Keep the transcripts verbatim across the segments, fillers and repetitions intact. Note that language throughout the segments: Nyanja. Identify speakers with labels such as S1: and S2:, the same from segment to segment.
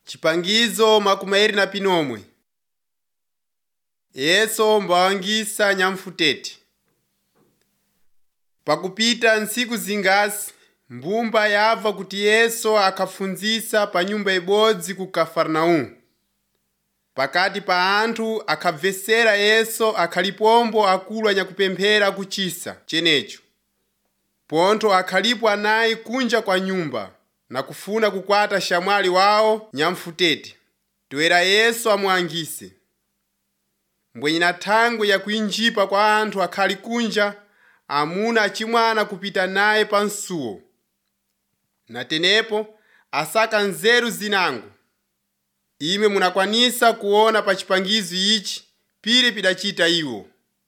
S1: Chipangizo makumairi na pinomwe. Yesu mbawangisa nyamfuteti. Pakupita nsiku zingazi, mbumba yava kuti Yesu akafunzisa pa nyumba ibodzi ku Kafarnaumu. Pakati pa anthu akabvesera Yesu akhalipombo akulu anyakupemphera kuchisa chenecho. Pontho akhalipo anayi kunja kwa nyumba na kufuna kukwata shamwali wawo nyamfuteti. Toera Yesu amuangise. Mbwenye na thangwe ya kuinjipa kwa anthu akhali kunja, amuna achimwana kupita naye pa nsuwo. Na tenepo asaka nzeru zinango. Ime munakwanisa kuona pa chipangizo ichi pili pidachita iwo.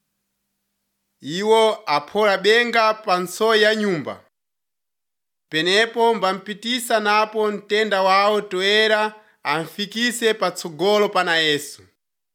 S1: Iwo aphola benga pa nsoyi ya nyumba. Penepo mbampitisa napo mtenda wawo toera amfikise patsogolo pana Yesu.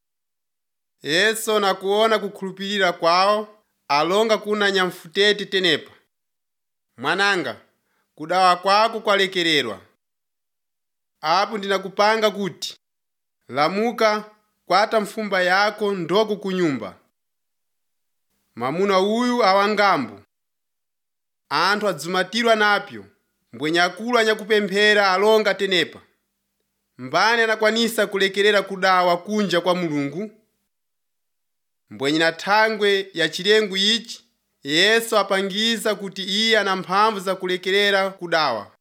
S1: Yesu nakuona kukhulupirira kwawo, alonga kuna nyamfuteti tenepa. Mwananga, kudawa kwako kwalekererwa. Apo ndinakupanga kuti, lamuka kwata mfumba yako ndoku kunyumba. Mamuna uyu awangambu. Anthu adzumatirwa napyo, mbwenye akulu anyakupemphera alonga tenepa. Mbani anakwanisa kulekerera kudawa kunja kwa Mulungu? Mbwenye na thangwe ya chilengo ichi, Yesu apangiza kuti iye ana mphamvu za kulekerera kudawa.